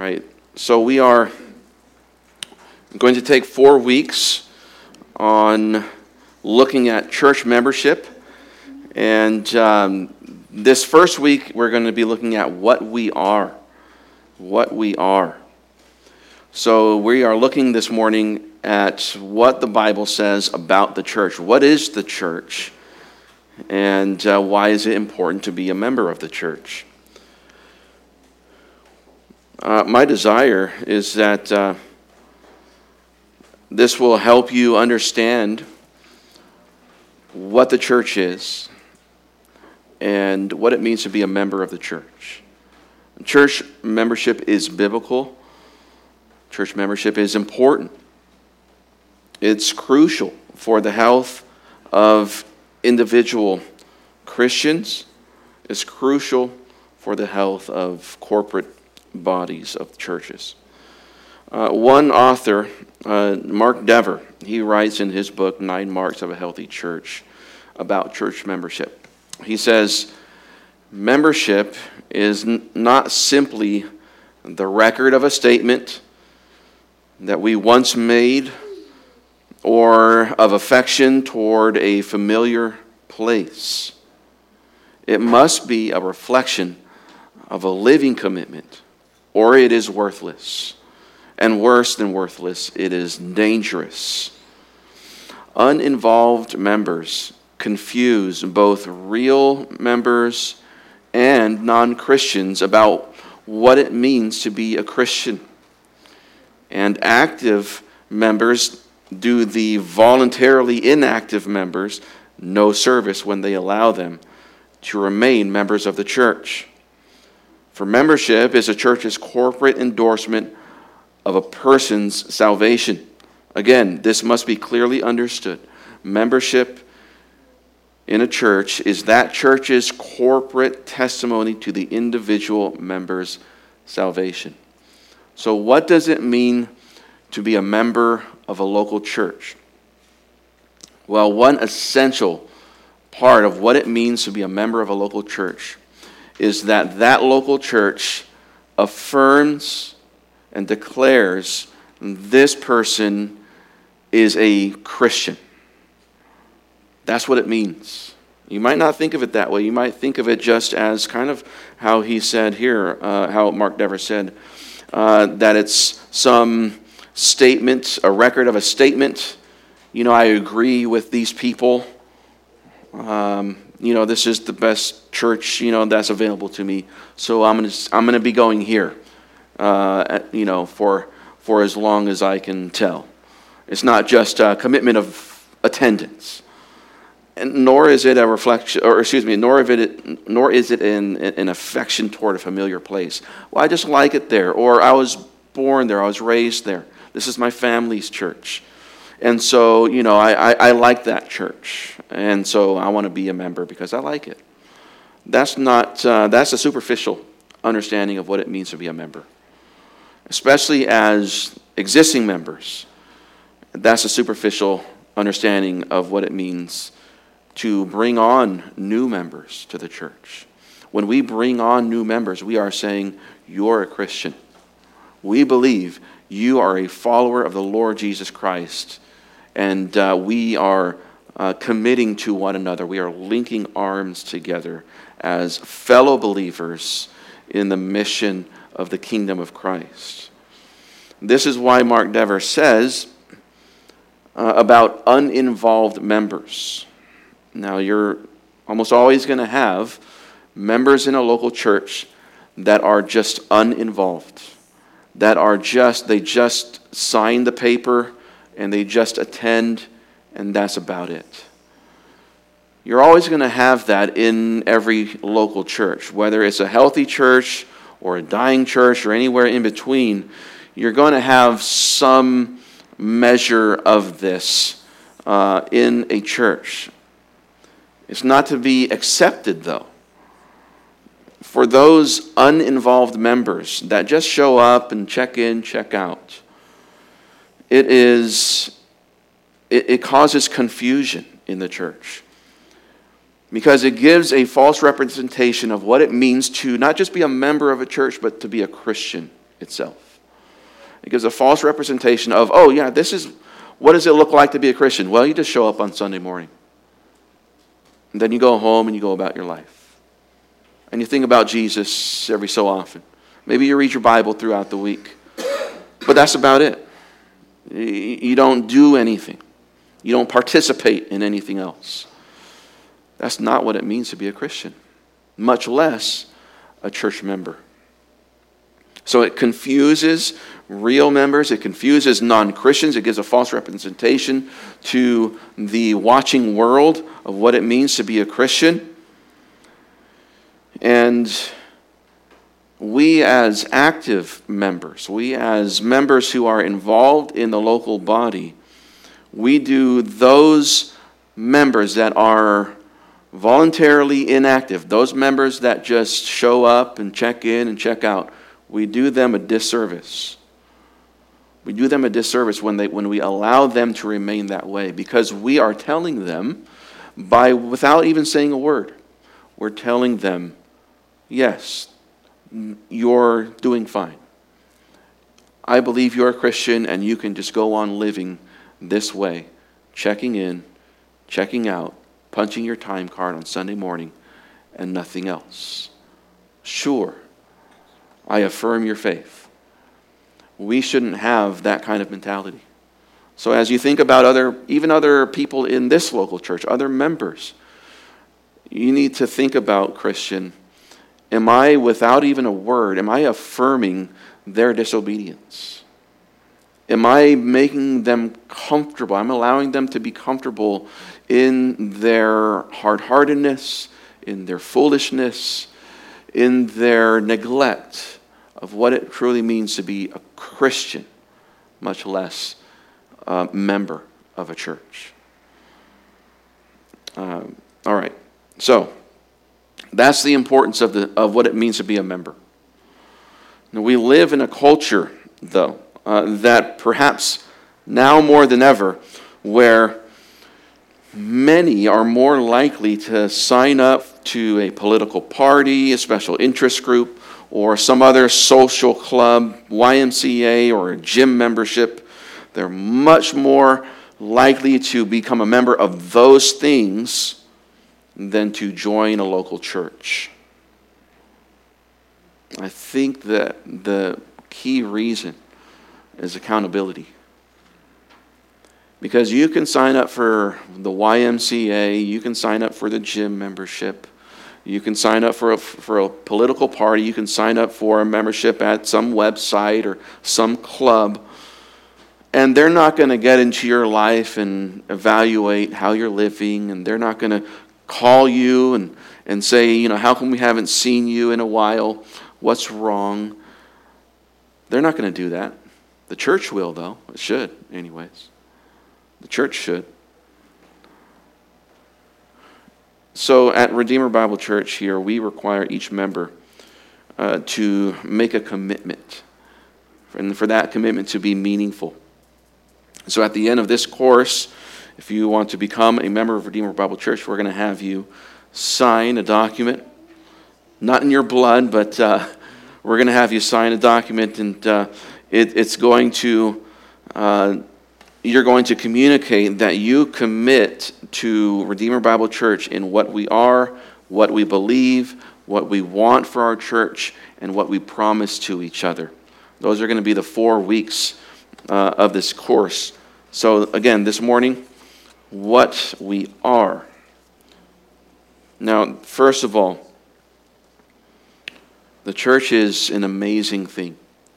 right. So we are going to take 4 weeks on looking at church membership. And this first week, we're going to be looking at what we are. What we are. So we are looking this morning at what the Bible says about the church. What is the church? And why is it important to be a member of the church? My desire is that this will help you understand what the church is and what it means to be a member of the church. Church membership is biblical. Church membership is important. It's crucial for the health of individual Christians. It's crucial for the health of corporate bodies of churches. One author, Mark Dever, he writes in his book, 9 Marks of a Healthy Church, about church membership. He says, membership is not simply the record of a statement that we once made or of affection toward a familiar place. It must be a reflection of a living commitment, or it is worthless. And worse than worthless, it is dangerous. Uninvolved members confuse both real members and non-Christians about what it means to be a Christian. And active members do the voluntarily inactive members no service when they allow them to remain members of the church. For membership is a church's corporate endorsement of a person's salvation. Again, this must be clearly understood. Membership in a church is that church's corporate testimony to the individual member's salvation. So what does it mean to be a member of a local church? Well, one essential part of what it means to be a member of a local church is that that local church affirms and declares this person is a Christian. That's what it means. You might not think of it that way. You might think of it just as kind of how he said here, how Mark Dever said, that it's some statement, a record of a statement. I agree with these people. This is the best church, that's available to me. So I'm gonna be going here. For as long as I can tell. It's not just a commitment of attendance, and nor is it a reflection, nor is it an affection toward a familiar place. Well, I just like it there, or I was born there, I was raised there. This is my family's church, and so I like that church, and so I want to be a member because I like it. That's a superficial understanding of what it means to be a member. Especially as existing members, that's a superficial understanding of what it means to bring on new members to the church. When we bring on new members, we are saying, you're a Christian. We believe you are a follower of the Lord Jesus Christ, and we are committing to one another. We are linking arms together as fellow believers in the mission of the kingdom of Christ. This is why Mark Dever says about uninvolved members. Now, you're almost always going to have members in a local church that are just uninvolved, they just sign the paper and they just attend, and that's about it. You're always going to have that in every local church, whether it's a healthy church or a dying church or anywhere in between. You're going to have some measure of this in a church. It's not to be accepted, though. For those uninvolved members that just show up and check in, check out, it causes confusion in the church. Because it gives a false representation of what it means to not just be a member of a church, but to be a Christian. itself. It gives a false representation of, oh yeah, what does it look like to be a Christian? Well, you just show up on Sunday morning. And then you go home and you go about your life. And you think about Jesus every so often. Maybe you read your Bible throughout the week. But that's about it. You don't do anything. You don't participate in anything else. That's not what it means to be a Christian, much less a church member. So it confuses real members. It confuses non-Christians. It gives a false representation to the watching world of what it means to be a Christian. And we as active members, we as members who are involved in the local body, we do those members that are voluntarily inactive, those members that just show up and check in and check out, we do them a disservice. We do them a disservice when we allow them to remain that way, because we are telling them, without even saying a word, we're telling them, yes, you're doing fine. I believe you're a Christian and you can just go on living this way, checking in, checking out, punching your time card on Sunday morning, and nothing else. Sure, I affirm your faith. We shouldn't have that kind of mentality. So as you think about even other people in this local church, other members, you need to think about, Christian, am I, without even a word, am I affirming their disobedience? Am I making them comfortable? I'm allowing them to be comfortable in their hard-heartedness, in their foolishness, in their neglect of what it truly means to be a Christian, much less a member of a church. All right, so that's the importance of what it means to be a member. Now, we live in a culture, though, that perhaps now more than ever, where many are more likely to sign up to a political party, a special interest group, or some other social club, YMCA, or a gym membership. They're much more likely to become a member of those things than to join a local church. I think that the key reason is accountability. Because you can sign up for the YMCA, you can sign up for the gym membership, you can sign up for a political party, you can sign up for a membership at some website or some club, and they're not going to get into your life and evaluate how you're living, and they're not going to call you and say, how come we haven't seen you in a while? What's wrong? They're not going to do that. The church will, though. It should, anyways. The church should. So at Redeemer Bible Church here, we require each member to make a commitment, and for that commitment to be meaningful. So at the end of this course, if you want to become a member of Redeemer Bible Church, we're going to have you sign a document, not in your blood, but we're going to have you sign a document, and it's going to... you're going to communicate that you commit to Redeemer Bible Church in what we are, what we believe, what we want for our church, and what we promise to each other. Those are going to be the 4 weeks of this course. So again, this morning, what we are. Now, first of all, the church is an amazing thing.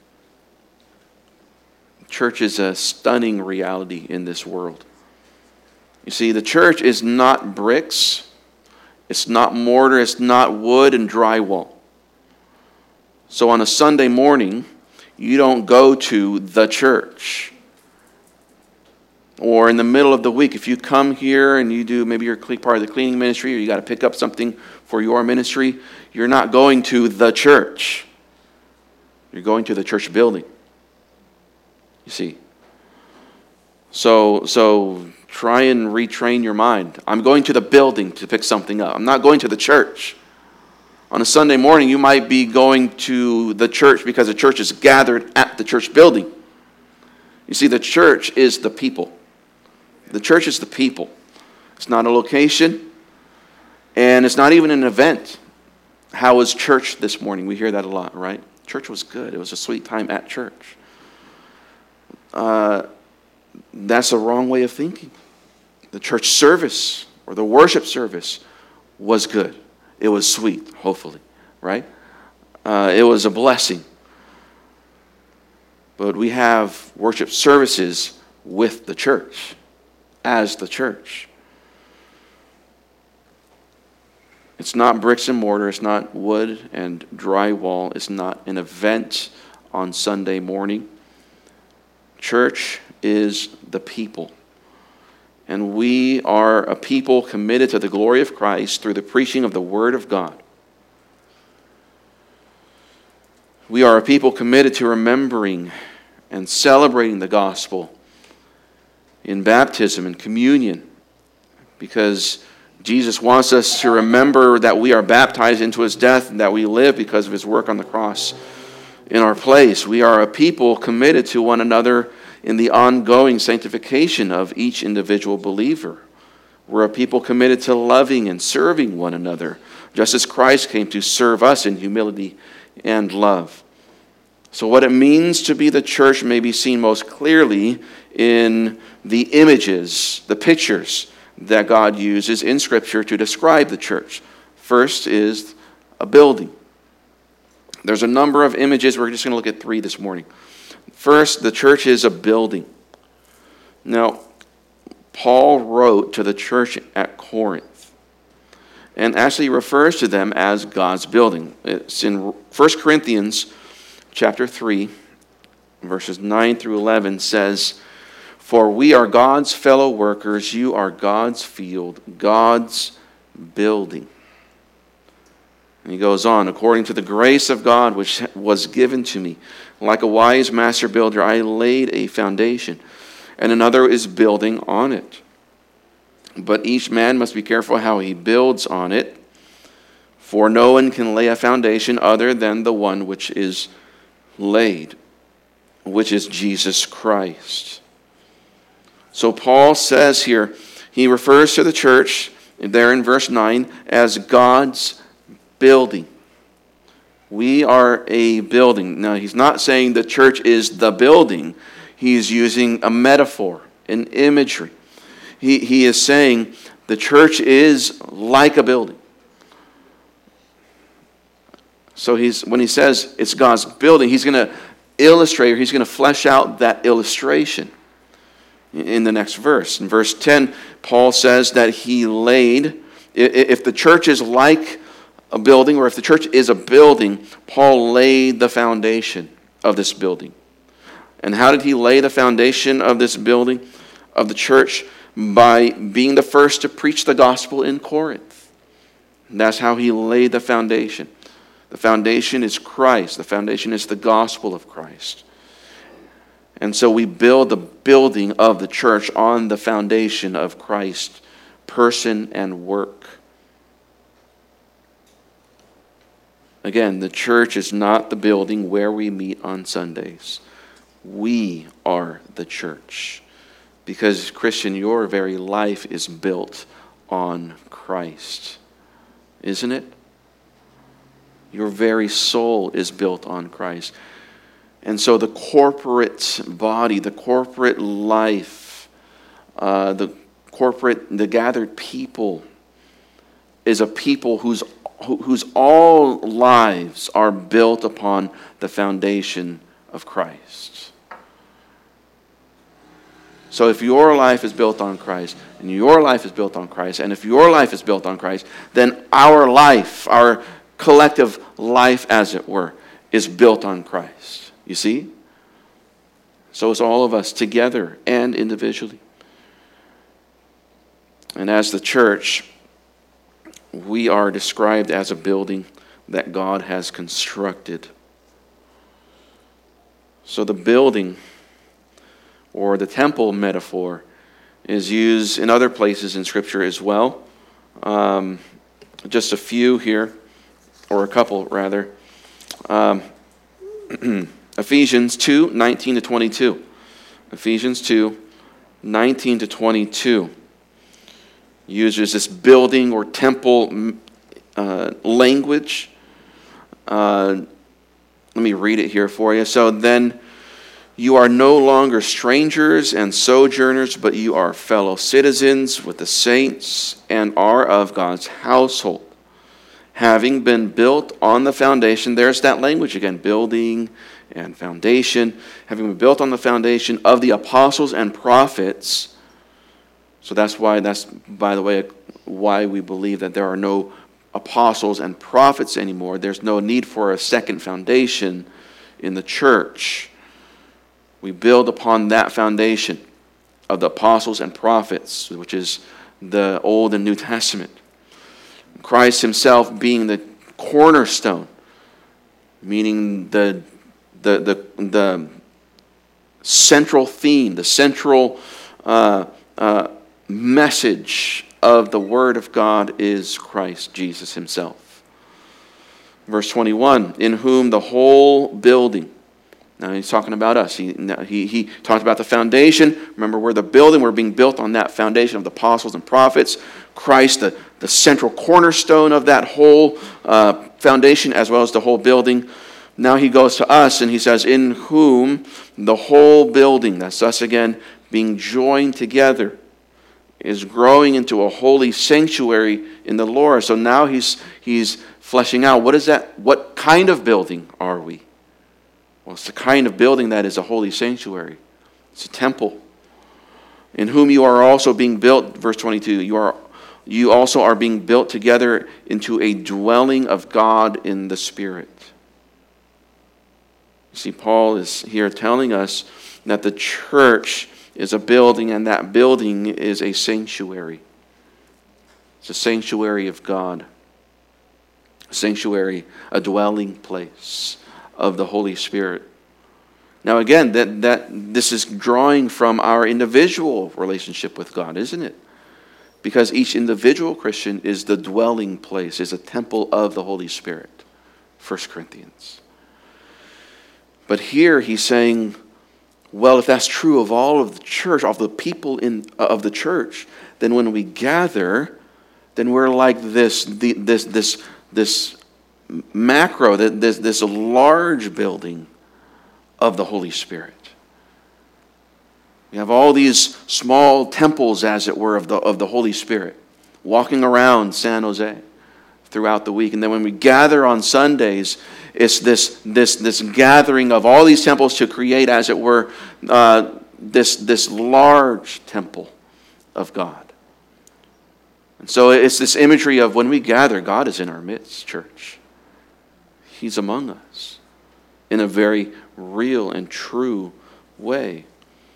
Church is a stunning reality in this world. You see, the church is not bricks, it's not mortar, it's not wood and drywall. So on a Sunday morning, you don't go to the church. Or in the middle of the week, if you come here and you do, maybe you're part of the cleaning ministry, or you got to pick up something for your ministry, you're not going to the church. You're going to the church building. You see, so try and retrain your mind. I'm going to the building to pick something up. I'm not going to the church. On a Sunday morning, you might be going to the church because the church is gathered at the church building. You see, the church is the people. The church is the people. It's not a location, and it's not even an event. How was church this morning? We hear that a lot, right? Church was good. It was a sweet time at church. That's the wrong way of thinking. The church service or the worship service was good. It was sweet, hopefully, right? It was a blessing. But we have worship services with the church, as the church. It's not bricks and mortar. It's not wood and drywall. It's not an event on Sunday morning. Church is the people. And we are a people committed to the glory of Christ through the preaching of the Word of God. We are a people committed to remembering and celebrating the gospel in baptism and communion, because Jesus wants us to remember that we are baptized into His death and that we live because of His work on the cross in our place. We are a people committed to one another in the ongoing sanctification of each individual believer. We're a people committed to loving and serving one another, just as Christ came to serve us in humility and love. So what it means to be the church may be seen most clearly in the images, the pictures that God uses in Scripture to describe the church. First is a building. There's a number of images. We're just going to look at 3 this morning. First, the church is a building. Now, Paul wrote to the church at Corinth and actually refers to them as God's building. It's in 1 Corinthians chapter 3, verses 9 through 11 says, "For we are God's fellow workers, you are God's field, God's building." And he goes on, "According to the grace of God which was given to me, like a wise master builder, I laid a foundation, and another is building on it. But each man must be careful how he builds on it, for no one can lay a foundation other than the one which is laid, which is Jesus Christ." So Paul says here, he refers to the church there in verse 9 as God's building. We are a building. Now, he's not saying the church is the building. He's using a metaphor, an imagery. He is saying the church is like a building. So when he says it's God's building, he's going to illustrate, or he's going to flesh out that illustration in the next verse. In verse 10, Paul says that he laid, if the church is like a building, or if the church is a building, Paul laid the foundation of this building. And how did he lay the foundation of this building, of the church? By being the first to preach the gospel in Corinth. And that's how he laid the foundation. The foundation is Christ. The foundation is the gospel of Christ. And so we build the building of the church on the foundation of Christ's person and work. Again, the church is not the building where we meet on Sundays. We are the church. Because, Christian, your very life is built on Christ. Isn't it? Your very soul is built on Christ. And so the corporate body, the corporate life, the gathered people is a people whose all lives are built upon the foundation of Christ. So if your life is built on Christ, and your life is built on Christ, and if your life is built on Christ, then our life, our collective life, as it were, is built on Christ. You see? So it's all of us together and individually. And as the church, we are described as a building that God has constructed. So the building, or the temple metaphor, is used in other places in Scripture as well. Just a few here. or a couple rather. Ephesians 2, 19 to 22. Ephesians 2, 19 to 22 uses this building or temple language. Let me read it here for you. So then you are no longer strangers and sojourners, but you are fellow citizens with the saints and are of God's household, having been built on the foundation. There's that language again, building and foundation, having been built on the foundation of the apostles and prophets. So that's, by the way, why we believe that there are no apostles and prophets anymore. There's no need for a second foundation in the church. We build upon that foundation of the apostles and prophets, which is the Old and New Testament. Christ himself being the cornerstone, meaning the central theme, the central message of the Word of God is Christ Jesus himself. Verse 21, in whom the whole building, now he's talking about us. He talked about the foundation. Remember, we're the building. We're being built on that foundation of the apostles and prophets. Christ, the central cornerstone of that whole foundation as well as the whole building. Now he goes to us and he says, in whom the whole building, that's us again, being joined together, is growing into a holy sanctuary in the Lord. So now he's fleshing out, what is that? What kind of building are we? Well, it's the kind of building that is a holy sanctuary. It's a temple. In whom you are also being built, verse 22, you also are being built together into a dwelling of God in the Spirit. You see, Paul is here telling us that the church is a building, and that building is a sanctuary. It's a sanctuary of God. A sanctuary, a dwelling place of the Holy Spirit. Now again, that this is drawing from our individual relationship with God, isn't it? Because each individual Christian is the dwelling place, is a temple of the Holy Spirit. 1 Corinthians. But here he's saying, well, if that's true of all of the church, of the people of the church, then when we gather, then we're like this macro, this large building of the Holy Spirit. We have all these small temples, as it were, of the Holy Spirit, walking around San Jose throughout the week. And then when we gather on Sundays, it's this gathering of all these temples to create, as it were, this large temple of God. And so it's this imagery of when we gather, God is in our midst, church. He's among us in a very real and true way.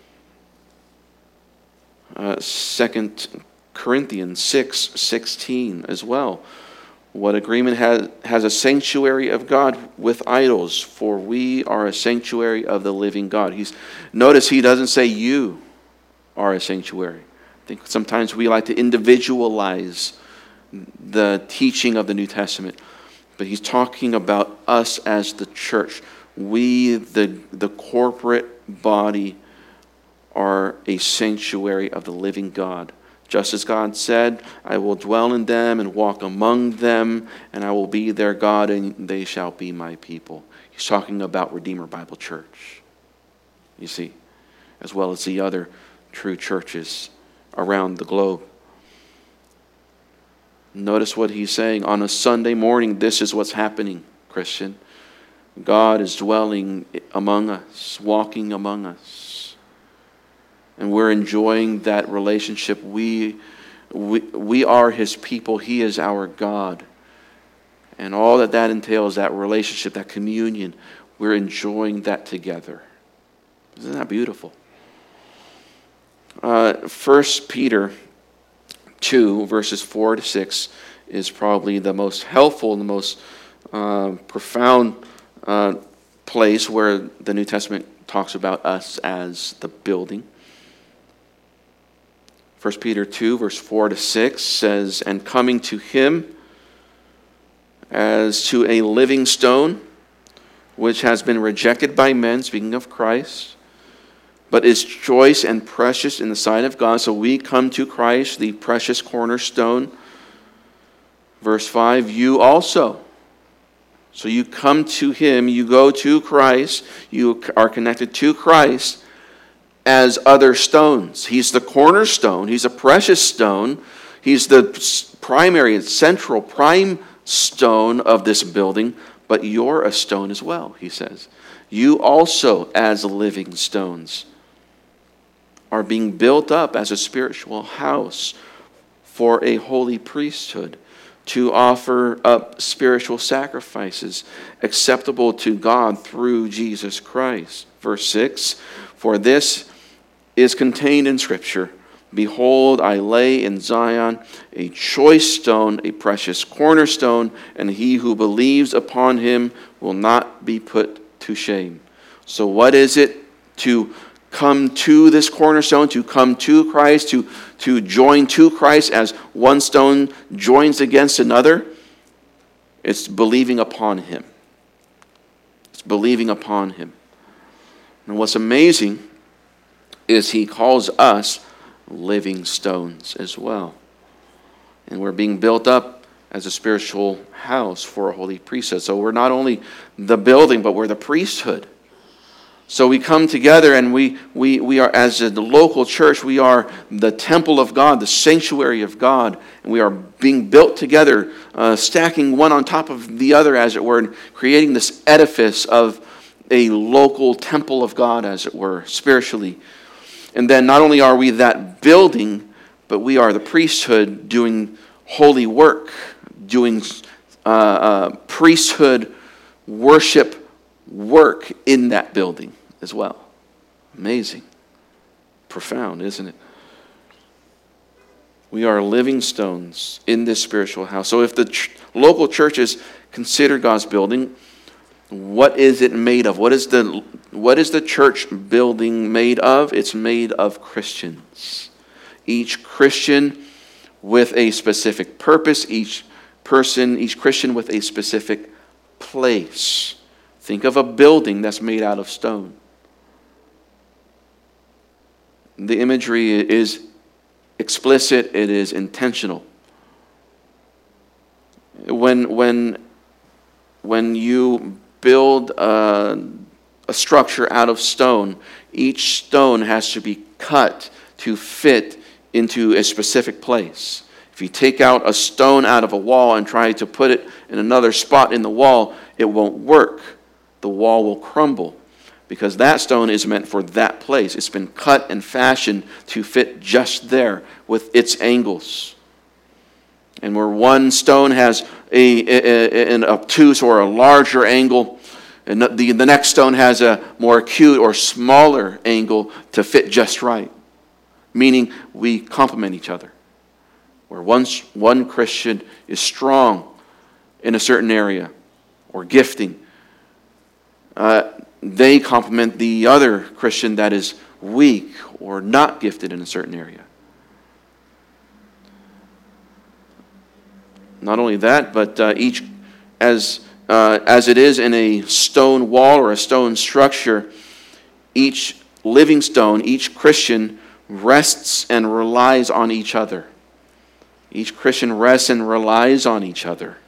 2 Corinthians 6:16 as well. What agreement has a sanctuary of God with idols? For we are a sanctuary of the living God. Notice he doesn't say you are a sanctuary. I think sometimes we like to individualize the teaching of the New Testament. But he's talking about us as the church. We, the corporate body, are a sanctuary of the living God. Just as God said, I will dwell in them and walk among them, and I will be their God, and they shall be my people. He's talking about Redeemer Bible Church, you see, as well as the other true churches around the globe. Notice what he's saying. On a Sunday morning, this is what's happening, Christian. God is dwelling among us, walking among us. And we're enjoying that relationship. We are his people. He is our God. And all that entails, that relationship, that communion, we're enjoying that together. Isn't that beautiful? 1 Peter 2, verses 4 to 6 is probably the most helpful and the most profound place where the New Testament talks about us as the building. 1 Peter 2, verse 4 to 6 says, and coming to him, as to a living stone, which has been rejected by men, speaking of Christ, but is choice and precious in the sight of God. So we come to Christ, the precious cornerstone. Verse 5, you also. So you come to Him, you go to Christ, you are connected to Christ as other stones. He's the cornerstone, He's a precious stone, He's the primary and central prime stone of this building, but you're a stone as well, he says. You also, as living stones, are being built up as a spiritual house for a holy priesthood, to offer up spiritual sacrifices acceptable to God through Jesus Christ. Verse 6, for this is contained in Scripture. Behold, I lay in Zion a choice stone, a precious cornerstone, and he who believes upon him will not be put to shame. So what is it to come to this cornerstone, to come to Christ, to join to Christ as one stone joins against another? It's believing upon Him. It's believing upon Him. And what's amazing is He calls us living stones as well. And we're being built up as a spiritual house for a holy priesthood. So we're not only the building, but we're the priesthood. So we come together and we are, as the local church, we are the temple of God, the sanctuary of God, and we are being built together, stacking one on top of the other, as it were, and creating this edifice of a local temple of God, as it were, spiritually. And then not only are we that building, but we are the priesthood doing holy work, doing priesthood worship work in that building as well. Amazing. Profound, isn't it? We are living stones in this spiritual house. So if the local church is considered God's building, what is it made of? What is the church building made of? It's made of Christians. Each Christian with a specific purpose, each Christian with a specific place. Think of a building that's made out of stone. The imagery is explicit, it is intentional. When you build a structure out of stone, each stone has to be cut to fit into a specific place. If you take out a stone out of a wall and try to put it in another spot in the wall, it won't work. The wall will crumble because that stone is meant for that place. It's been cut and fashioned to fit just there with its angles. And where one stone has an obtuse or a larger angle, and the next stone has a more acute or smaller angle to fit just right. Meaning we complement each other. Where one Christian is strong in a certain area or gifting, they complement the other Christian that is weak or not gifted in a certain area. Not only that, but each, as it is in a stone wall or a stone structure, each living stone, each Christian rests and relies on each other. Each Christian rests and relies on each other.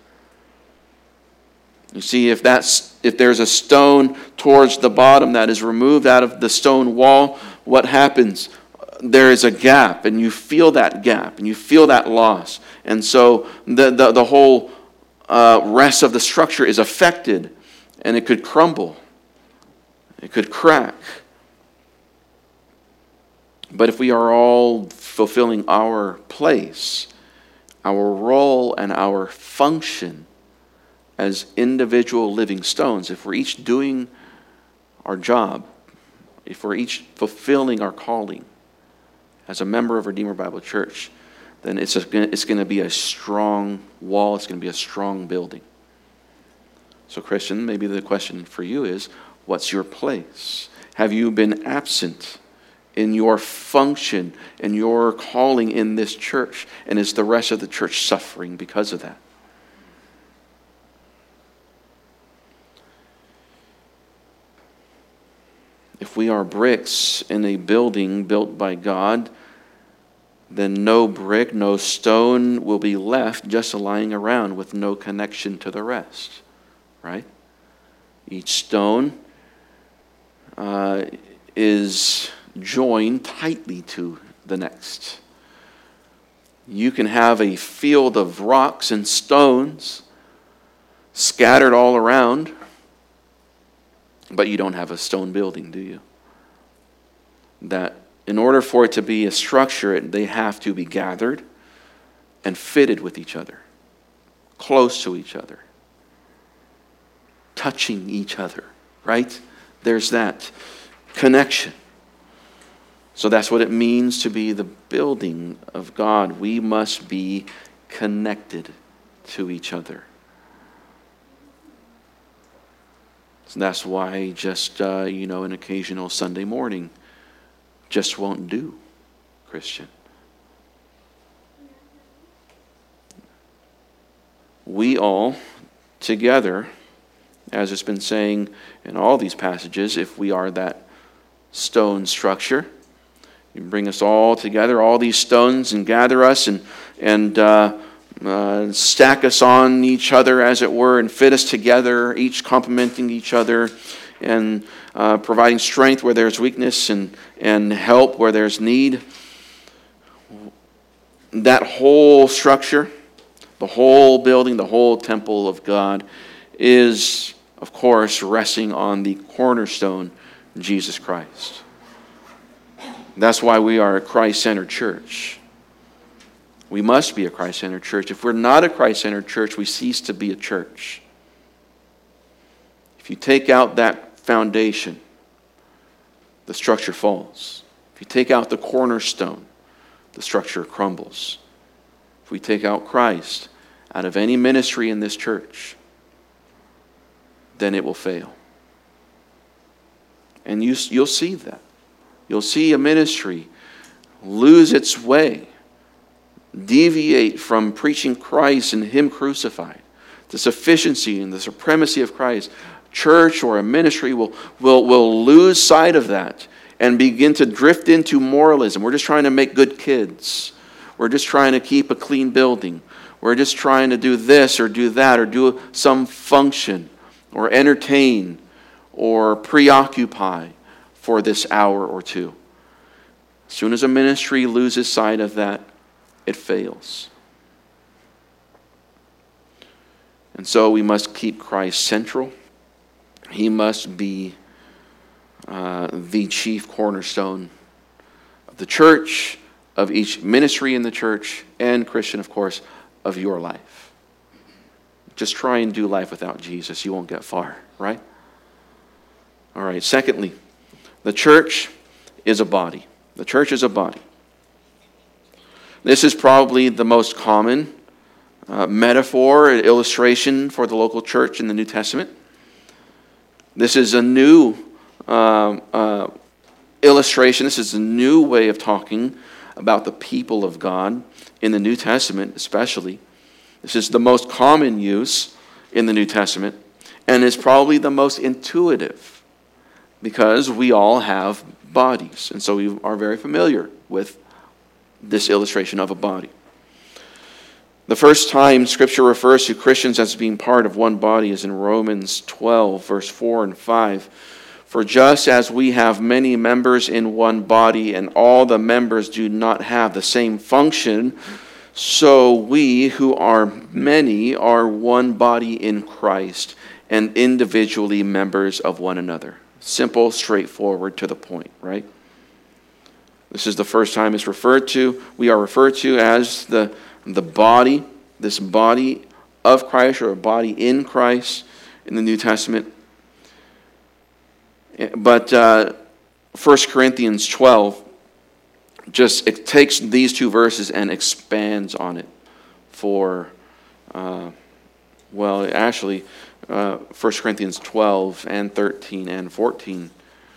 You see, if there's a stone towards the bottom that is removed out of the stone wall, what happens? There is a gap, and you feel that gap, and you feel that loss. And so the whole rest of the structure is affected, and it could crumble. It could crack. But if we are all fulfilling our place, our role, and our function as individual living stones, if we're each doing our job, if we're each fulfilling our calling as a member of Redeemer Bible Church, then it's going to be a strong wall, it's going to be a strong building. So Christian, maybe the question for you is, what's your place? Have you been absent in your function and your calling in this church? And is the rest of the church suffering because of that? if we are bricks in a building built by God, then no brick, no stone will be left just lying around with no connection to the rest, right? Each stone is joined tightly to the next. You can have a field of rocks and stones scattered all around, but you don't have a stone building, do you? That in order for it to be a structure, they have to be gathered and fitted with each other, close to each other, touching each other, right? There's that connection. So that's what it means to be the building of God. We must be connected to each other. So that's why just, an occasional Sunday morning just won't do, Christian. We all together, as it's been saying in all these passages, if we are that stone structure, you bring us all together, all these stones, and gather us and stack us on each other, as it were, and fit us together, each complementing each other, and providing strength where there's weakness and help where there's need. That whole structure, the whole building, the whole temple of God is, of course, resting on the cornerstone, Jesus Christ. That's why we are a Christ-centered church. We must be a Christ-centered church. If we're not a Christ-centered church, we cease to be a church. If you take out that foundation, the structure falls. If you take out the cornerstone, the structure crumbles. If we take out Christ out of any ministry in this church, then it will fail. And you'll see that. You'll see a ministry lose its way, deviate from preaching Christ and Him crucified, the sufficiency and the supremacy of Christ. Church or a ministry will lose sight of that and begin to drift into moralism. We're just trying to make good kids. We're just trying to keep a clean building. We're just trying to do this or do that or do some function or entertain or preoccupy for this hour or two. As soon as a ministry loses sight of that, it fails. And so we must keep Christ central. He must be the chief cornerstone of the church, of each ministry in the church, and Christian, of course, of your life. Just try and do life without Jesus. You won't get far, right? All right, secondly, the church is a body. The church is a body. This is probably the most common metaphor, illustration for the local church in the New Testament. This is a new illustration. This is a new way of talking about the people of God in the New Testament, especially. This is the most common use in the New Testament, and is probably the most intuitive, because we all have bodies, and so we are very familiar with this illustration of a body. The first time Scripture refers to Christians as being part of one body is in Romans 12, verse 4 and 5. For just as we have many members in one body, and all the members do not have the same function, so we who are many are one body in Christ, and individually members of one another. Simple, straightforward, to the point, right? This is the first time it's referred to. We are referred to as the body, this body of Christ, or a body in Christ in the New Testament. But 1 Corinthians 12, it takes these two verses and expands on it for, 1 Corinthians 12 and 13 and 14,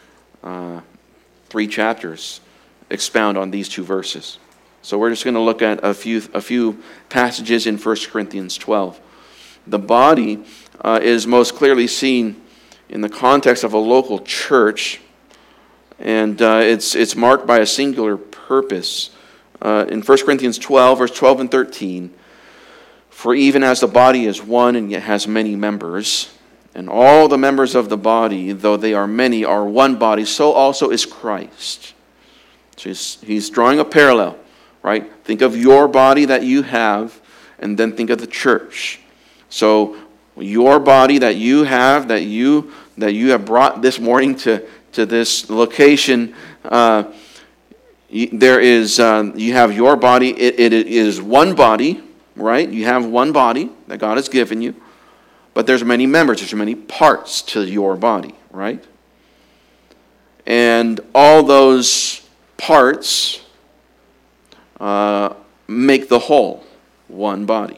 3 chapters expound on these two verses. So we're just going to look at a few passages in 1 Corinthians 12. The body is most clearly seen in the context of a local church And it's marked by a singular purpose. In 1 Corinthians 12, verse 12 and 13, for even as the body is one and yet has many members, and all the members of the body, though they are many, are one body, so also is Christ. So he's drawing a parallel, right? Think of your body that you have, and then think of the church. So your body that you have, that you have brought this morning to this location, you have your body. It is one body, right? You have one body that God has given you, but there's many members, there's many parts to your body, right? And all those parts make the whole one body.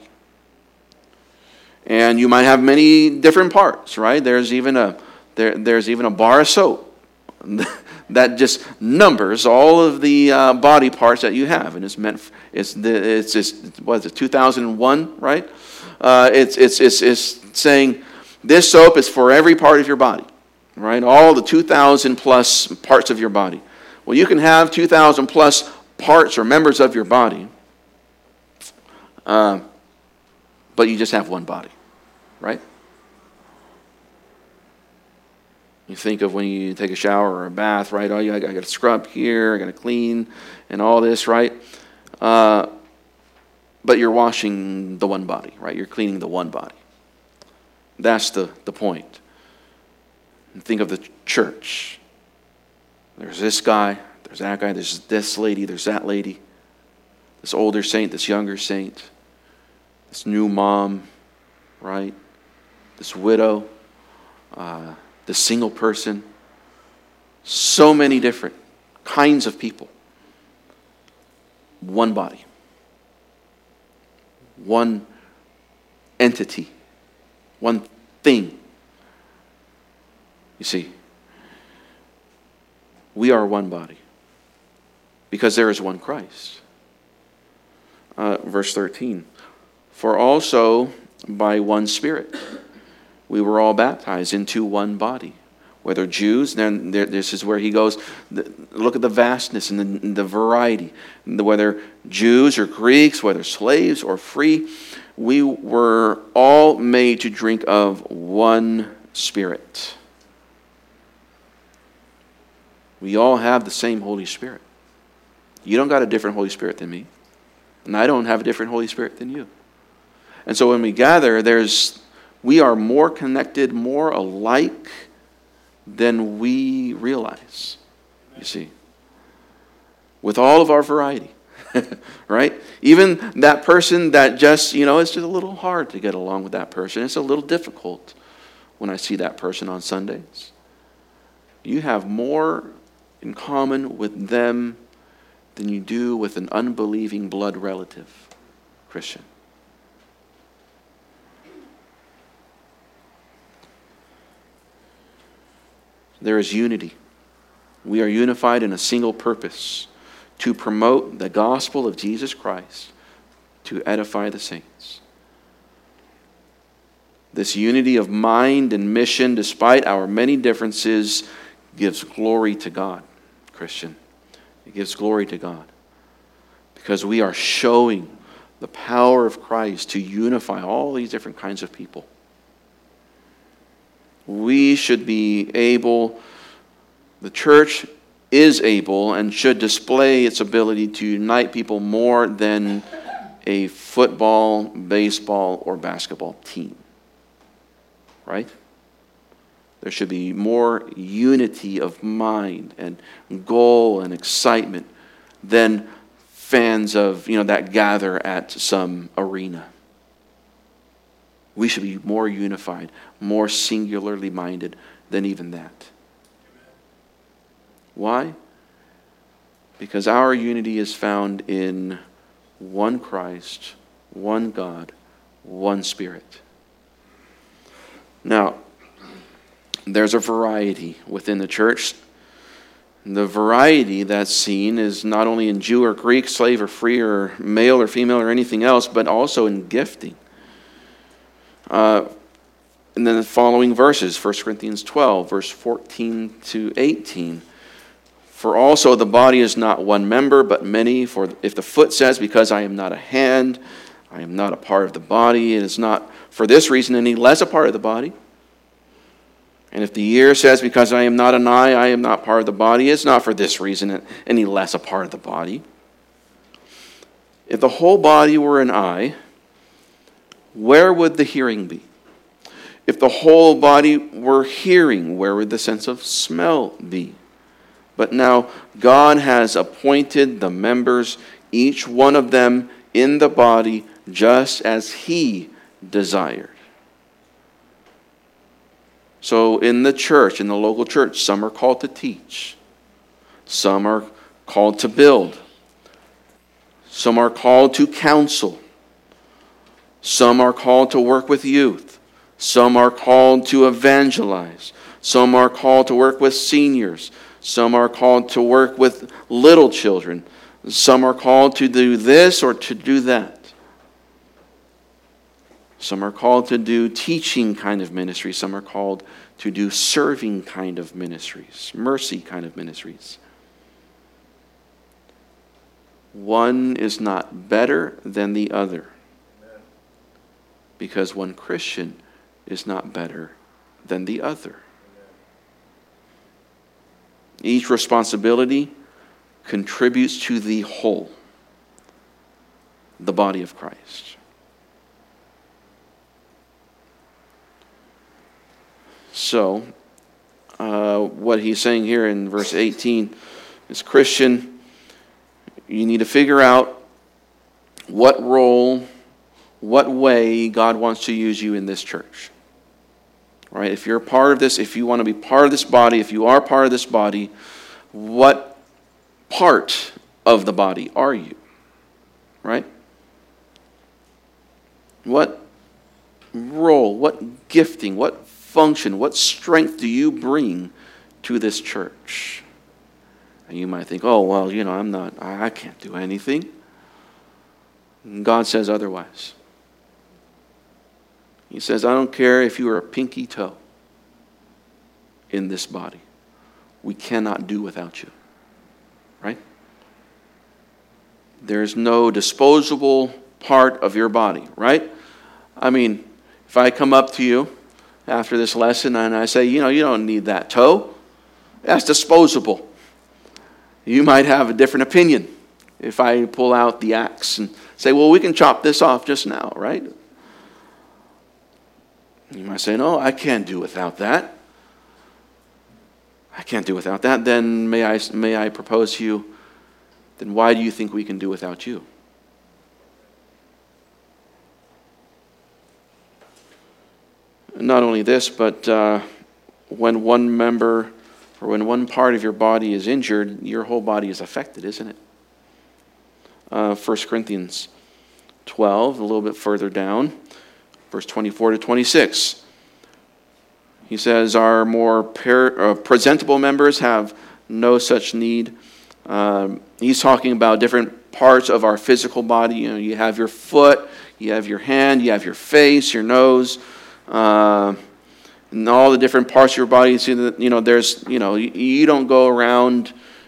And you might have many different parts, right? There's even a bar of soap that just numbers all of the body parts that you have, and it's 2001, right? It's saying this soap is for every part of your body, right? All the 2,000 plus parts of your body. Well, you can have 2,000 plus parts or members of your body, but you just have one body, right? You think of when you take a shower or a bath, right? Oh, I got to scrub here, I got to clean, and all this, right? But you're washing the one body, right? You're cleaning the one body. That's the point. And think of the church. There's this guy, there's that guy, there's this lady, there's that lady, this older saint, this younger saint, this new mom, right? This widow, the single person, so many different kinds of people. One body. One entity. One thing. You see, we are one body because there is one Christ. Verse 13. For also by one Spirit we were all baptized into one body. Whether Jews, then this is where he goes, look at the vastness and the variety. Whether Jews or Greeks, whether slaves or free, we were all made to drink of one Spirit. We all have the same Holy Spirit. You don't got a different Holy Spirit than me. And I don't have a different Holy Spirit than you. And so when we gather, we are more connected, more alike than we realize, you see. With all of our variety, right? Even that person that just, it's just a little hard to get along with that person. It's a little difficult when I see that person on Sundays. You have more in common with them than you do with an unbelieving blood relative, Christian. There is unity. We are unified in a single purpose, to promote the gospel of Jesus Christ, to edify the saints. This unity of mind and mission, despite our many differences, gives glory to God, Christian. It gives glory to God. Because we are showing the power of Christ to unify all these different kinds of people. We should be able, the church is able and should display its ability to unite people more than a football, baseball, or basketball team. Right? There should be more unity of mind and goal and excitement than fans of, that gather at some arena. We should be more unified, more singularly minded than even that. Why? Because our unity is found in one Christ, one God, one Spirit. Now, there's a variety within the church. The variety that's seen is not only in Jew or Greek, slave or free, or male or female or anything else, but also in gifting. And then the following verses, 1 Corinthians 12, verse 14 to 18. For also the body is not one member, but many. For if the foot says, because I am not a hand, I am not a part of the body, it is not for this reason any less a part of the body. And if the ear says, because I am not an eye, I am not part of the body, it's not for this reason any less a part of the body. If the whole body were an eye, where would the hearing be? If the whole body were hearing, where would the sense of smell be? But now God has appointed the members, each one of them in the body, just as He desired. So in the church, in the local church, some are called to teach. Some are called to build. Some are called to counsel. Some are called to work with youth. Some are called to evangelize. Some are called to work with seniors. Some are called to work with little children. Some are called to do this or to do that. Some are called to do teaching kind of ministry. Some are called to do serving kind of ministries, mercy kind of ministries. One is not better than the other, because one Christian is not better than the other. Each responsibility contributes to the whole, the body of Christ. So, what he's saying here in verse 18 is, Christian, you need to figure out what role, what way God wants to use you in this church. Right? If you're a part of this, if you want to be part of this body, if you are part of this body, what part of the body are you? Right? What role, what gifting, what function, what strength do you bring to this church? And you might think, oh, well, I can't do anything. And God says otherwise. He says, I don't care if you are a pinky toe in this body. We cannot do without you. Right? There's no disposable part of your body, right? I mean, if I come up to you after this lesson and I say, you don't need that toe, that's disposable. You might have a different opinion if I pull out the axe and say, well, we can chop this off just now, right? You might say, no, I can't do without that. I can't do without that. Then may I propose to you, then why do you think we can do without you? Not only this, but when one member or when one part of your body is injured, your whole body is affected, isn't it? 1 Corinthians 12, a little bit further down, verse 24 to 26. He says, our more presentable members have no such need. He's talking about different parts of our physical body. You have your foot, you have your hand, you have your face, your nose, and all the different parts of your body. You see that, there's, you don't go around,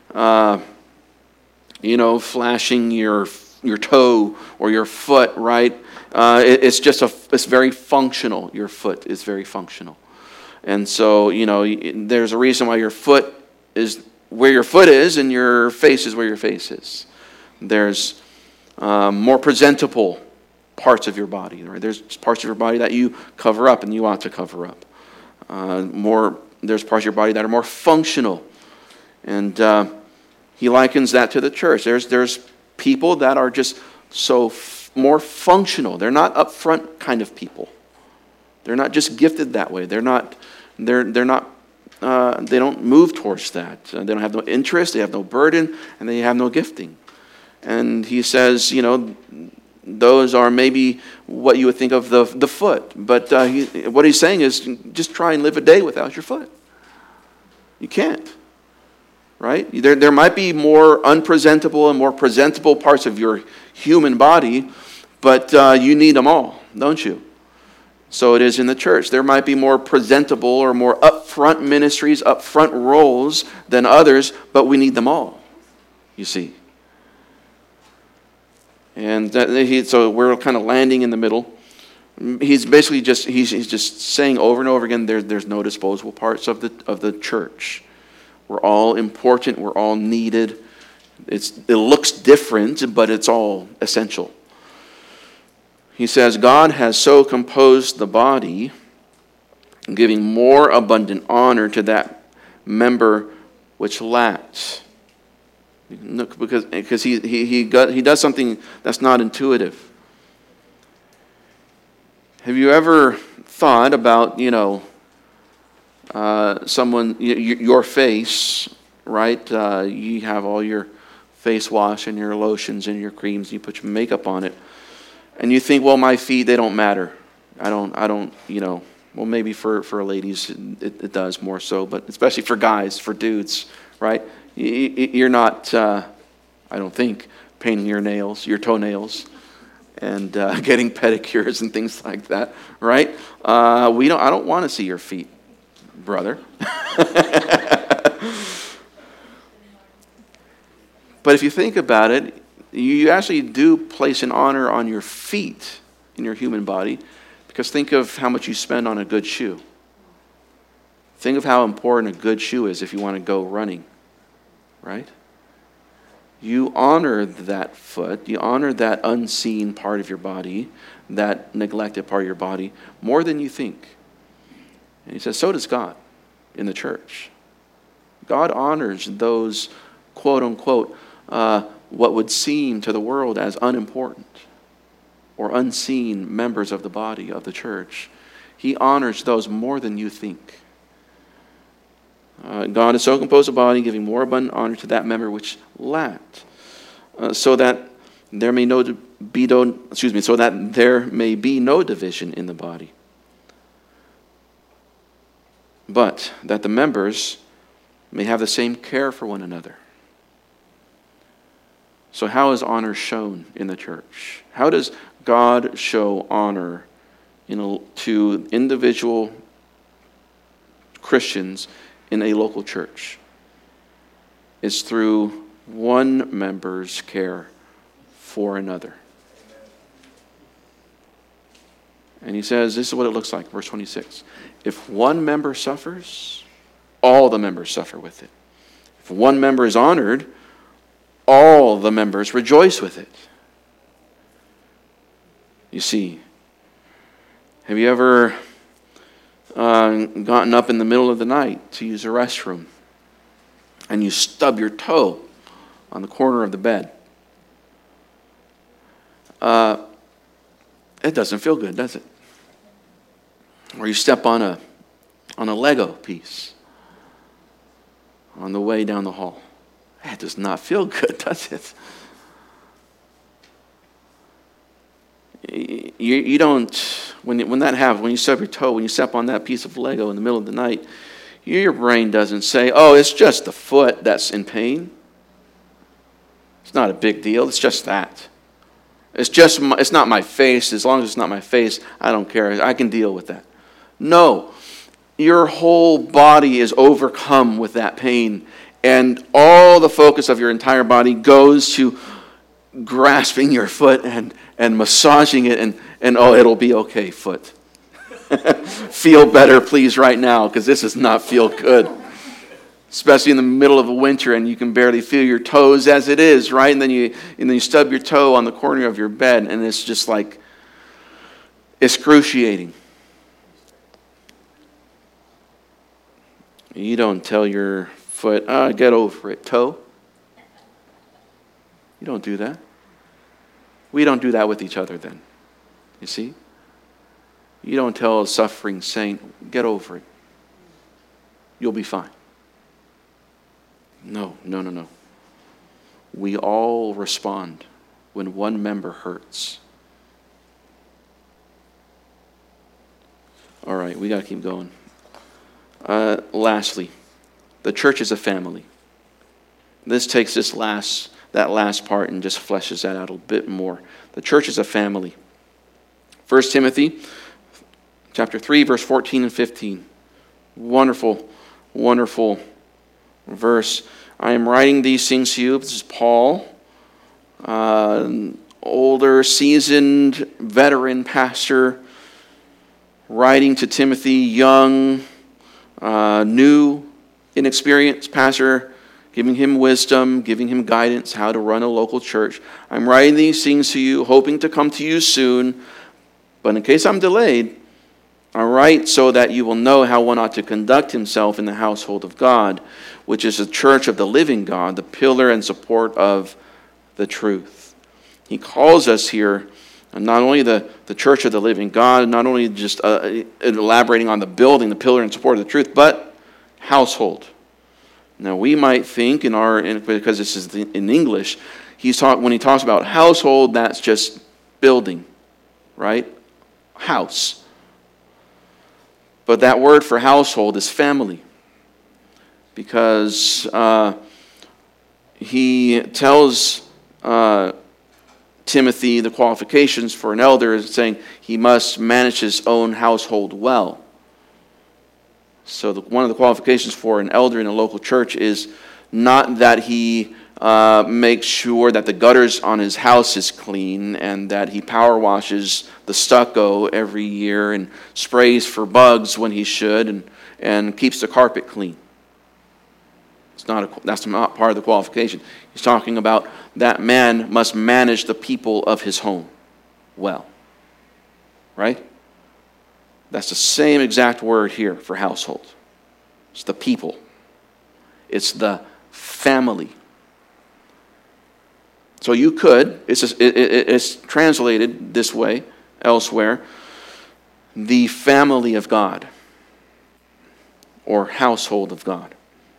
flashing your toe or your foot, right? It's very functional. Your foot is very functional. And so, there's a reason why your foot is where your foot is and your face is where your face is. There's more presentable parts of your body, right? There's parts of your body that you cover up and you ought to cover up. There's parts of your body that are more functional. And he likens that to the church. There's people that are just more functional. They're not upfront kind of people. They're not just gifted that way. They don't move towards that. They don't have no interest, they have no burden, and they have no gifting. And he says, those are maybe what you would think of the foot. But what he's saying is, just try and live a day without your foot. You can't. Right? There might be more unpresentable and more presentable parts of your human body, but you need them all, don't you? so it is in the church. There might be more presentable or more upfront ministries, upfront roles than others, but we need them all, you see. And so we're kind of landing in the middle. He's basically he's just saying over and over again, there's no disposable parts of the church. We're all important. We're all needed. It looks different, but it's all essential. He says, God has so composed the body, giving more abundant honor to that member which lacks. Because he does something that's not intuitive. Have you ever thought about, someone, your face, right? You have all your face wash and your lotions and your creams, and you put your makeup on it. And you think, well, my feet, they don't matter. I don't, well, maybe for ladies it does more so, but especially for guys, for dudes, right? You're not, I don't think, painting your toenails, and getting pedicures and things like that, right? I don't want to see your feet, brother. But if you think about it, you actually do place an honor on your feet in your human body, because think of how much you spend on a good shoe. Think of how important a good shoe is if you want to go running, right? You honor that foot, you honor that unseen part of your body, that neglected part of your body, more than you think. And he says, so does God in the church. God honors those, quote unquote, what would seem to the world as unimportant or unseen members of the body of the church. He honors those more than you think. God has so composed the body, giving more abundant honor to that member which lacked, so that there may be no division in the body, but that the members may have the same care for one another. So how is honor shown in the church? How does God show honor to individual Christians in a local church? It's through one member's care for another. And he says, this is what it looks like, verse 26. If one member suffers, all the members suffer with it. If one member is honored, all the members rejoice with it. You see, have you ever gotten up in the middle of the night to use a restroom and you stub your toe on the corner of the bed? It doesn't feel good, does it? Or you step on a Lego piece on the way down the hall. It does not feel good, does it? You don't, when that happens, when you stub your toe, when you step on that piece of Lego in the middle of the night, your brain doesn't say, oh, it's just the foot that's in pain. It's not a big deal, it's just that. It's not my face. As long as it's not my face, I don't care. I can deal with that. No, your whole body is overcome with that pain, and all the focus of your entire body goes to grasping your foot and massaging it, and oh, it'll be okay, foot. Feel better, please, right now, because this does not feel good. Especially in the middle of a winter, and you can barely feel your toes as it is, right? And then you stub your toe on the corner of your bed, and it's just like excruciating. You don't tell your foot, get over it, toe. You don't do that. We don't do that with each other then. You see? You don't tell a suffering saint, get over it. You'll be fine. No. We all respond when one member hurts. All right, we got to keep going. Lastly, the church is a family. This takes that last part and just fleshes that out a bit more. The church is a family. 1 Timothy Chapter 3, verse 14 and 15. Wonderful, wonderful verse. I am writing these things to you. This is Paul, older, seasoned, veteran pastor, writing to Timothy, young, new, inexperienced pastor, giving him wisdom, giving him guidance how to run a local church. I'm writing these things to you, hoping to come to you soon. But in case I'm delayed, I write so that you will know how one ought to conduct himself in the household of God, which is the church of the living God, the pillar and support of the truth. He calls us here not only the church of the living God, not only just elaborating on the building, the pillar and support of the truth, but household. Now we might think because this is in English, when he talks about household, that's just building, right? House. But that word for household is family, because he tells Timothy the qualifications for an elder, saying he must manage his own household well. So one of the qualifications for an elder in a local church is not that he makes sure that the gutters on his house is clean and that he power washes the stucco every year and sprays for bugs when he should and keeps the carpet clean. That's not part of the qualification. He's talking about that man must manage the people of his home well. Right? That's the same exact word here for household. It's the people. It's the family. So you could, it's translated this way elsewhere, the family of God or household of God.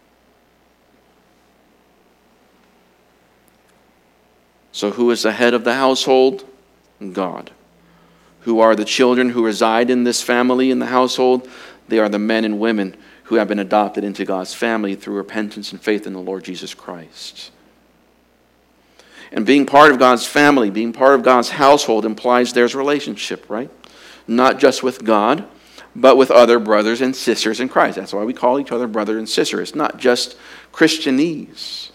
So who is the head of the household? God. Who are the children who reside in this family, in the household? They are the men and women who have been adopted into God's family through repentance and faith in the Lord Jesus Christ. And being part of God's family, being part of God's household implies there's relationship, right? Not just with God, but with other brothers and sisters in Christ. That's why we call each other brother and sister. It's not just Christianese.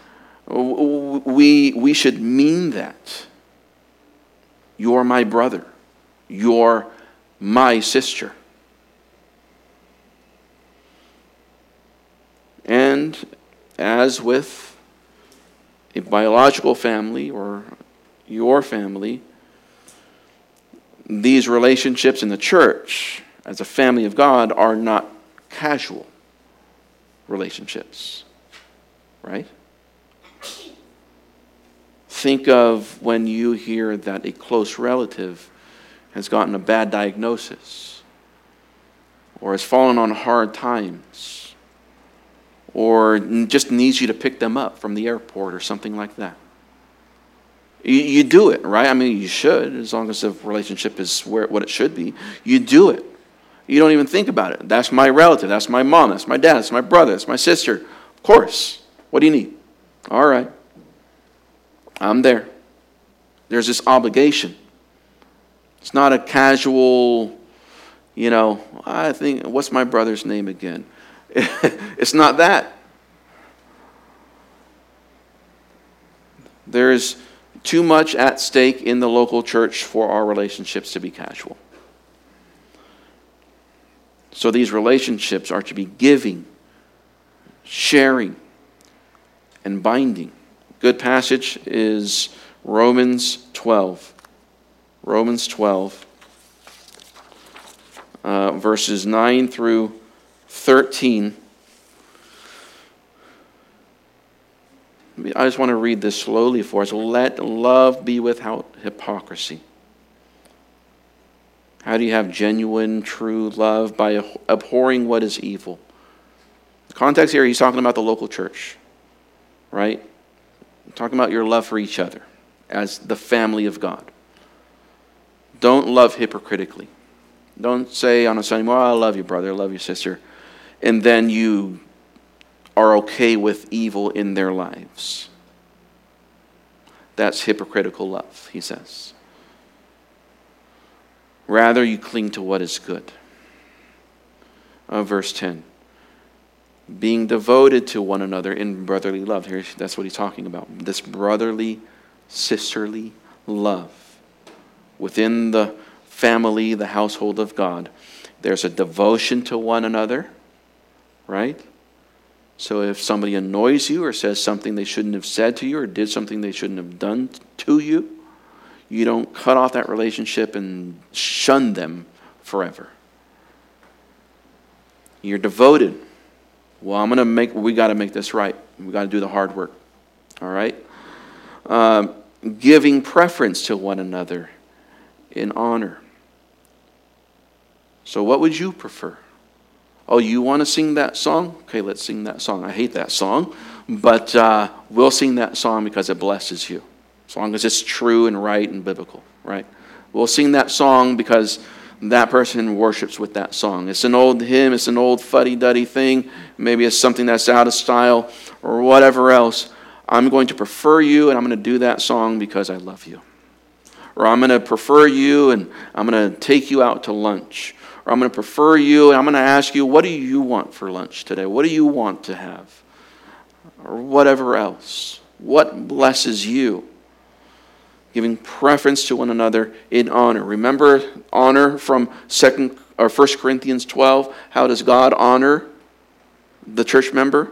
We should mean that. You're my brother. You're my sister. And as with a biological family or your family, these relationships in the church as a family of God are not casual relationships, right? Think of when you hear that a close relative has gotten a bad diagnosis or has fallen on hard times or just needs you to pick them up from the airport or something like that. You do it, right? I mean, you should, as long as the relationship is what it should be. You do it. You don't even think about it. That's my relative. That's my mom. That's my dad. That's my brother. That's my sister. Of course. What do you need? All right. I'm there. There's this obligation. It's not a casual, I think, what's my brother's name again? It's not that. There's too much at stake in the local church for our relationships to be casual. So these relationships are to be giving, sharing, and binding. Good passage is Romans 12. Romans 12, verses 9 through 13. I just want to read this slowly for us. Let love be without hypocrisy. How do you have genuine, true love? By abhorring what is evil. The context here, he's talking about the local church, right? Talking about your love for each other as the family of God. Don't love hypocritically. Don't say on a Sunday, well, I love you, brother, I love you, sister, and then you are okay with evil in their lives. That's hypocritical love, he says. Rather, you cling to what is good. Verse 10. Being devoted to one another in brotherly love. Here, that's what he's talking about. This brotherly, sisterly love. Within the family, the household of God, there's a devotion to one another, right? So if somebody annoys you or says something they shouldn't have said to you or did something they shouldn't have done to you, you don't cut off that relationship and shun them forever. You're devoted. Well, we got to make this right. We got to do the hard work. All right? Giving preference to one another in honor. So what would you prefer? Oh, you want to sing that song? Okay, let's sing that song. I hate that song, but we'll sing that song because it blesses you. As long as it's true and right and biblical, right? We'll sing that song because that person worships with that song. It's an old hymn, it's an old fuddy-duddy thing. Maybe it's something that's out of style or whatever else. I'm going to prefer you and I'm going to do that song because I love you. Or I'm going to prefer you and I'm going to take you out to lunch. Or I'm going to prefer you and I'm going to ask you, what do you want for lunch today? What do you want to have? Or whatever else. What blesses you? Giving preference to one another in honor. Remember honor from 1 Corinthians 12. How does God honor the church member?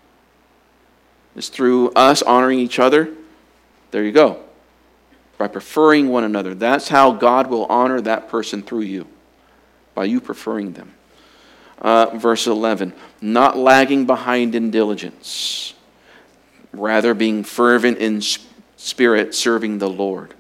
It's through us honoring each other. There you go. By preferring one another. That's how God will honor that person through you. By you preferring them. Verse 11. Not lagging behind in diligence. Rather being fervent in spirit, serving the Lord.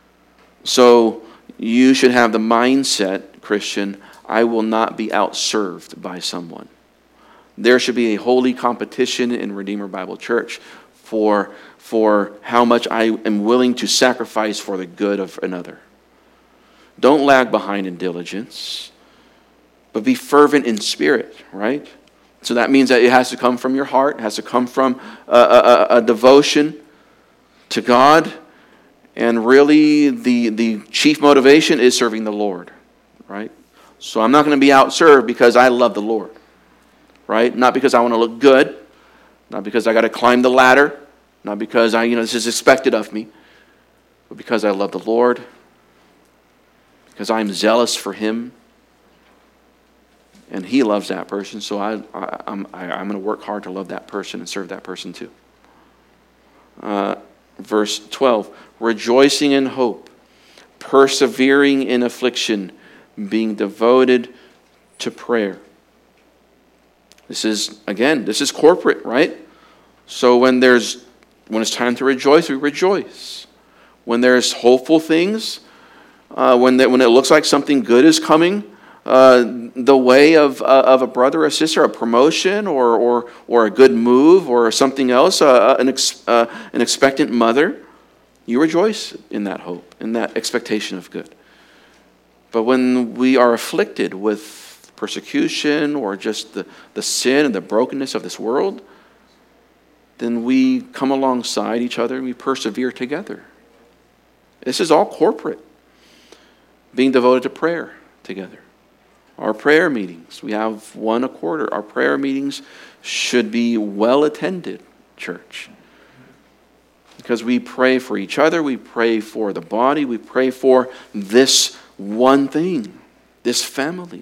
So you should have the mindset, Christian, I will not be outserved by someone. There should be a holy competition in Redeemer Bible Church for how much I am willing to sacrifice for the good of another. Don't lag behind in diligence, but be fervent in spirit, right? So that means that it has to come from your heart, it has to come from a devotion to God, and really the chief motivation is serving the Lord, right? So I'm not going to be outserved because I love the Lord, right? Not because I want to look good, not because I got to climb the ladder, not because this is expected of me, but because I love the Lord, because I'm zealous for Him, and He loves that person. So I'm going to work hard to love that person and serve that person too. Verse 12, rejoicing in hope, persevering in affliction, being devoted to prayer. This is corporate, right? So when it's time to rejoice, we rejoice. When there's hopeful things, when it looks like something good is coming, the way of a brother or sister, a promotion or a good move or something else, an expectant mother, you rejoice in that hope, in that expectation of good. But when we are afflicted with persecution or just the sin and the brokenness of this world, then we come alongside each other and we persevere together. This is all corporate. Being devoted to prayer together. Our prayer meetings, we have one a quarter. Our prayer meetings should be well attended, church. Because we pray for each other, we pray for the body, we pray for this one thing, this family.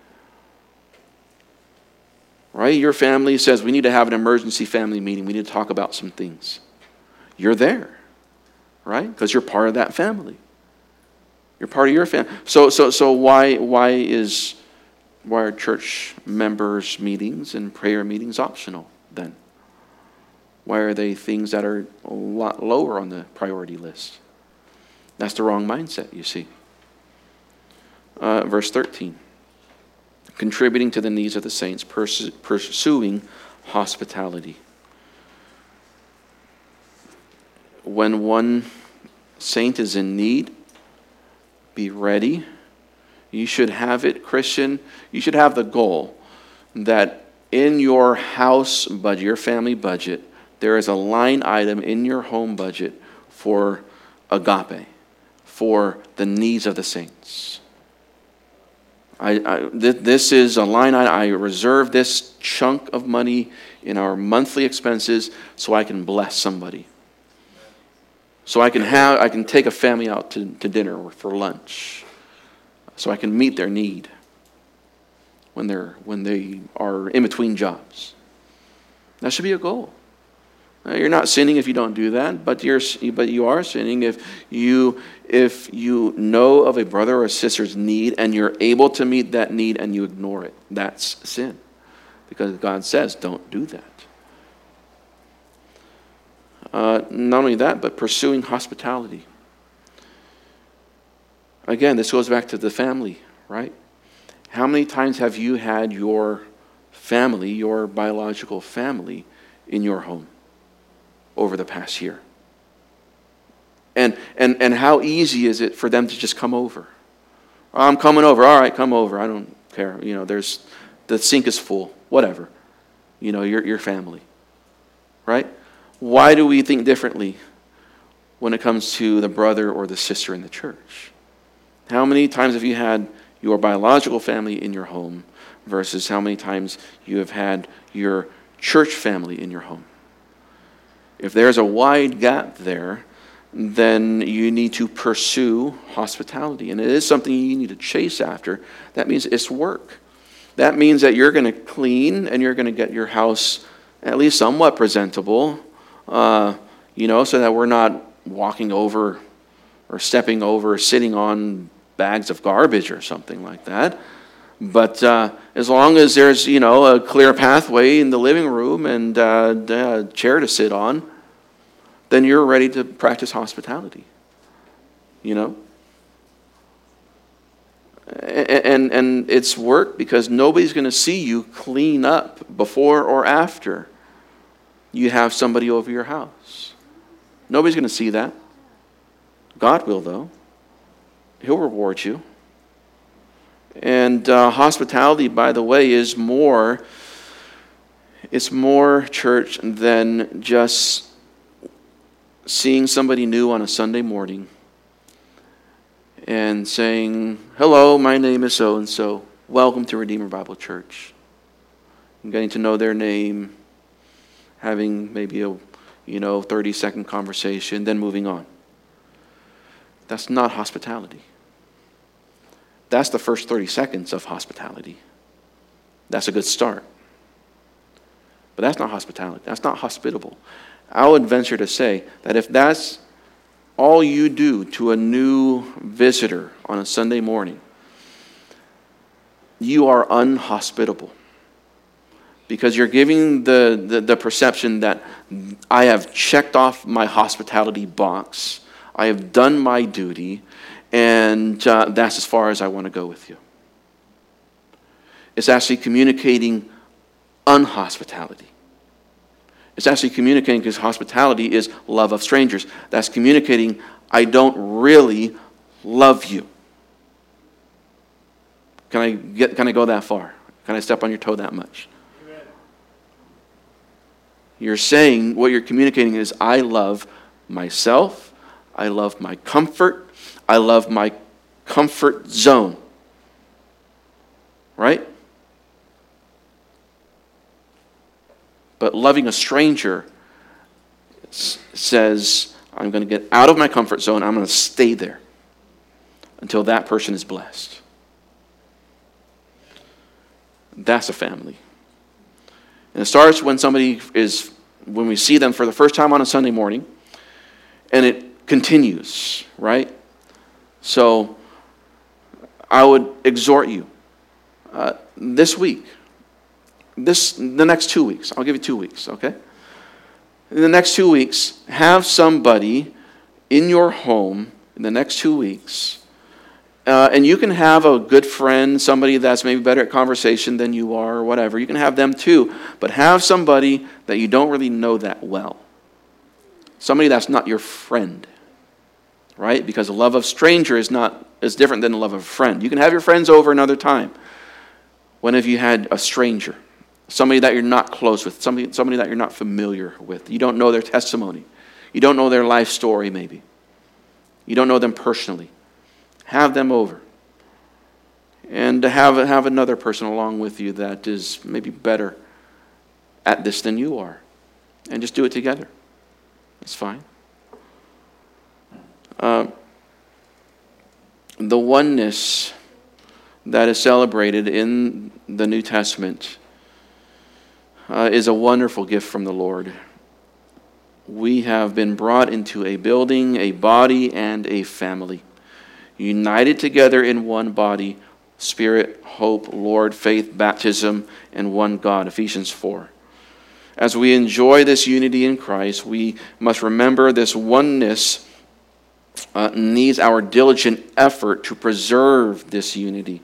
Right? Your family says we need to have an emergency family meeting. We need to talk about some things. You're there, right? Because you're part of that family. You're part of your family. So why are church members' meetings and prayer meetings optional then? Why are they things that are a lot lower on the priority list? That's the wrong mindset, you see. Verse 13. Contributing to the needs of the saints, pursuing hospitality. When one saint is in need, be ready. You should have it, Christian. You should have the goal that in your house budget, your family budget, there is a line item in your home budget for agape, for the needs of the saints. This is a line I reserve this chunk of money in our monthly expenses so I can bless somebody. So I can take a family out to dinner or for lunch. So I can meet their need when they are in between jobs. That should be a goal. You're not sinning if you don't do that, but you are sinning if you know of a brother or sister's need and you're able to meet that need and you ignore it. That's sin. Because God says, don't do that. Not only that, but pursuing hospitality. Again, this goes back to the family, right? How many times have you had your family, your biological family, in your home over the past year? And how easy is it for them to just come over? I'm coming over. All right, come over. I don't care. The sink is full. Whatever. Your family. Right? Why do we think differently when it comes to the brother or the sister in the church? How many times have you had your biological family in your home versus how many times you have had your church family in your home? If there's a wide gap there, then you need to pursue hospitality. And it is something you need to chase after. That means it's work. That means that you're going to clean and you're going to get your house at least somewhat presentable, so that we're not walking over or stepping over or sitting on bags of garbage or something like that. But as long as there's, a clear pathway in the living room and a chair to sit on, then you're ready to practice hospitality. And it's work because nobody's going to see you clean up before or after you have somebody over your house. Nobody's going to see that. God will, though. He'll reward you. And hospitality, by the way, is more church than just seeing somebody new on a Sunday morning and saying, hello, my name is so-and-so. Welcome to Redeemer Bible Church. And getting to know their name, having maybe a 30-second conversation, then moving on. That's not hospitality. That's the first 30 seconds of hospitality. That's a good start. But that's not hospitality. That's not hospitable. I would venture to say that if that's all you do to a new visitor on a Sunday morning, you are unhospitable. Because you're giving the perception that I have checked off my hospitality box, I have done my duty, and that's as far as I want to go with you. It's actually communicating unhospitality. It's actually communicating, because hospitality is love of strangers. That's communicating, I don't really love you. Can I go that far? Can I step on your toe that much? Amen. You're saying, what you're communicating is, I love myself, I love my comfort, I love my comfort zone. Right? But loving a stranger says, I'm going to get out of my comfort zone. I'm going to stay there until that person is blessed. That's a family. And it starts when when we see them for the first time on a Sunday morning, and it continues, right? So I would exhort you this week, the next 2 weeks. I'll give you 2 weeks, okay? In the next 2 weeks, have somebody in your home in the next 2 weeks. And you can have a good friend, somebody that's maybe better at conversation than you are or whatever. You can have them too. But have somebody that you don't really know that well. Somebody that's not your friend. Right? Because the love of stranger is different than the love of a friend. You can have your friends over another time. When have you had a stranger? Somebody that you're not close with, somebody that you're not familiar with. You don't know their testimony. You don't know their life story maybe. You don't know them personally. Have them over. and to have another person along with you that is maybe better at this than you are. And just do it together. It's fine. The oneness that is celebrated in the New Testament is a wonderful gift from the Lord. We have been brought into a building, a body, and a family, united together in one body, Spirit, hope, Lord, faith, baptism, and one God, Ephesians 4. As we enjoy this unity in Christ, we must remember this oneness needs our diligent effort to preserve this unity.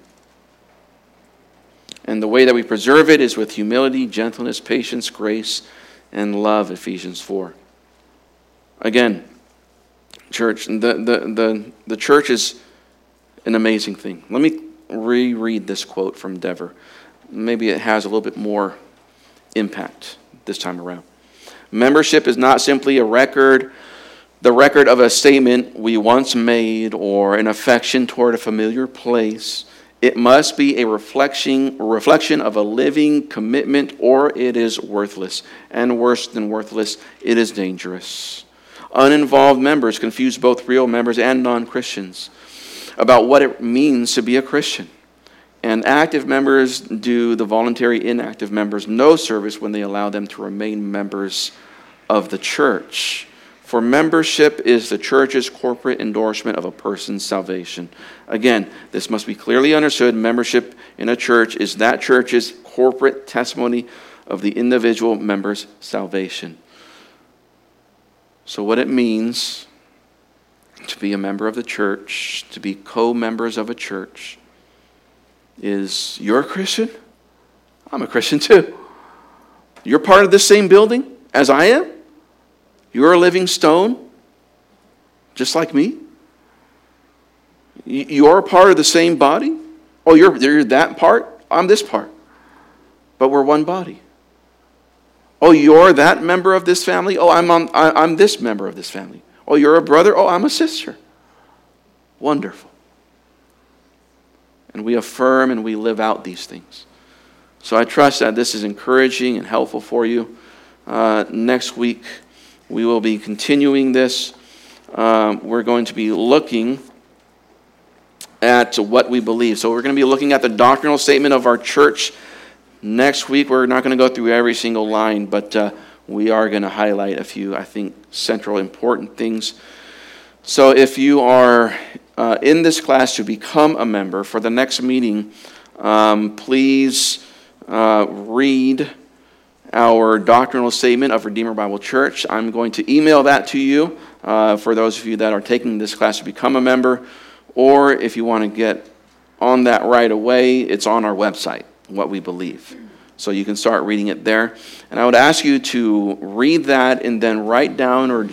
And the way that we preserve it is with humility, gentleness, patience, grace, and love, Ephesians 4. Again, church, the church is an amazing thing. Let me reread this quote from Dever. Maybe it has a little bit more impact this time around. Membership is not simply the record of a statement we once made or an affection toward a familiar place. It must be a reflection of a living commitment, or it is worthless. And worse than worthless, it is dangerous. Uninvolved members confuse both real members and non-Christians about what it means to be a Christian. And active members do the voluntary inactive members no service when they allow them to remain members of the church. For membership is the church's corporate endorsement of a person's salvation. Again, this must be clearly understood. Membership in a church is that church's corporate testimony of the individual member's salvation. So what it means to be a member of the church, to be co-members of a church, is you're a Christian? I'm a Christian too. You're part of the same building as I am? You're a living stone, just like me? You're a part of the same body? Oh, you're that part? I'm this part. But we're one body. Oh, you're that member of this family? Oh, I'm this member of this family. Oh, you're a brother? Oh, I'm a sister. Wonderful. And we affirm and we live out these things. So I trust that this is encouraging and helpful for you. Next week, we will be continuing this. We're going to be looking at what we believe. So we're going to be looking at the doctrinal statement of our church. Next week, we're not going to go through every single line, but we are going to highlight a few, I think, central important things. So if you are in this class to become a member, for the next meeting, please read our doctrinal statement of Redeemer Bible Church. I'm going to email that to you for those of you that are taking this class to become a member, or if you want to get on that right away, it's on our website, What We Believe. So you can start reading it there. And I would ask you to read that and then write down or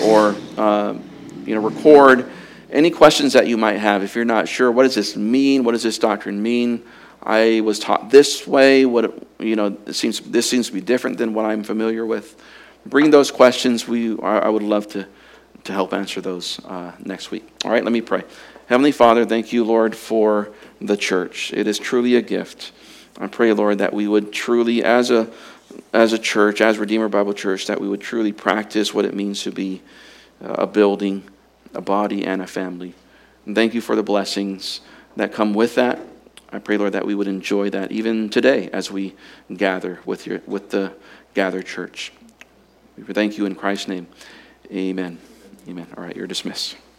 record any questions that you might have. If you're not sure, what does this mean? What does this doctrine mean? I was taught this way. This seems to be different than what I'm familiar with. Bring those questions. I would love to help answer those next week. All right, let me pray. Heavenly Father, thank you, Lord, for the church. It is truly a gift. I pray, Lord, that we would truly, as a church, as Redeemer Bible Church, that we would truly practice what it means to be a building, a body, and a family. And thank you for the blessings that come with that. I pray, Lord, that we would enjoy that even today as we gather with the gathered church. We thank you in Christ's name. Amen. Amen. All right, you're dismissed.